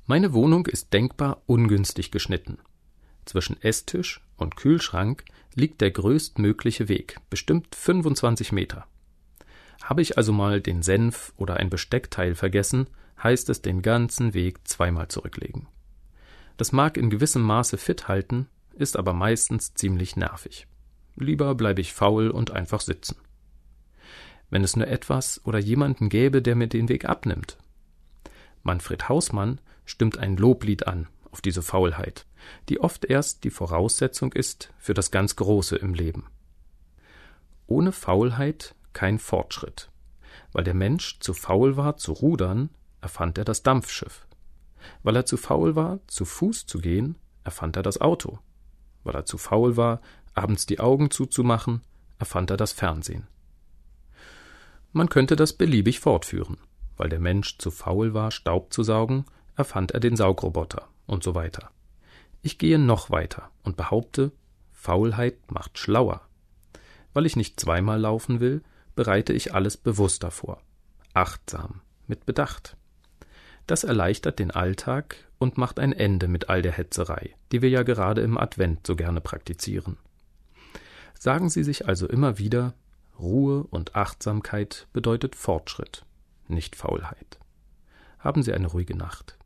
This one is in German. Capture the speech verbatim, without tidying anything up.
Meine Wohnung ist denkbar ungünstig geschnitten. Zwischen Esstisch und Kühlschrank liegt der größtmögliche Weg, bestimmt fünfundzwanzig Meter. Habe ich also mal den Senf oder ein Besteckteil vergessen, heißt es den ganzen Weg zweimal zurücklegen. Das mag in gewissem Maße fit halten, ist aber meistens ziemlich nervig. Lieber bleibe ich faul und einfach sitzen. Wenn es nur etwas oder jemanden gäbe, der mir den Weg abnimmt. Manfred Hausmann stimmt ein Loblied an auf diese Faulheit, die oft erst die Voraussetzung ist für das ganz Große im Leben. Ohne Faulheit kein Fortschritt. Weil der Mensch zu faul war, zu rudern, erfand er das Dampfschiff. Weil er zu faul war, zu Fuß zu gehen, erfand er das Auto. Weil er zu faul war, abends die Augen zuzumachen, erfand er das Fernsehen. Man könnte das beliebig fortführen. Weil der Mensch zu faul war, Staub zu saugen, erfand er den Saugroboter und so weiter. Ich gehe noch weiter und behaupte, Faulheit macht schlauer. Weil ich nicht zweimal laufen will, bereite ich alles bewusster vor. Achtsam, mit Bedacht. Das erleichtert den Alltag und macht ein Ende mit all der Hetzerei, die wir ja gerade im Advent so gerne praktizieren. Sagen Sie sich also immer wieder, Ruhe und Achtsamkeit bedeutet Fortschritt, nicht Faulheit. Haben Sie eine ruhige Nacht.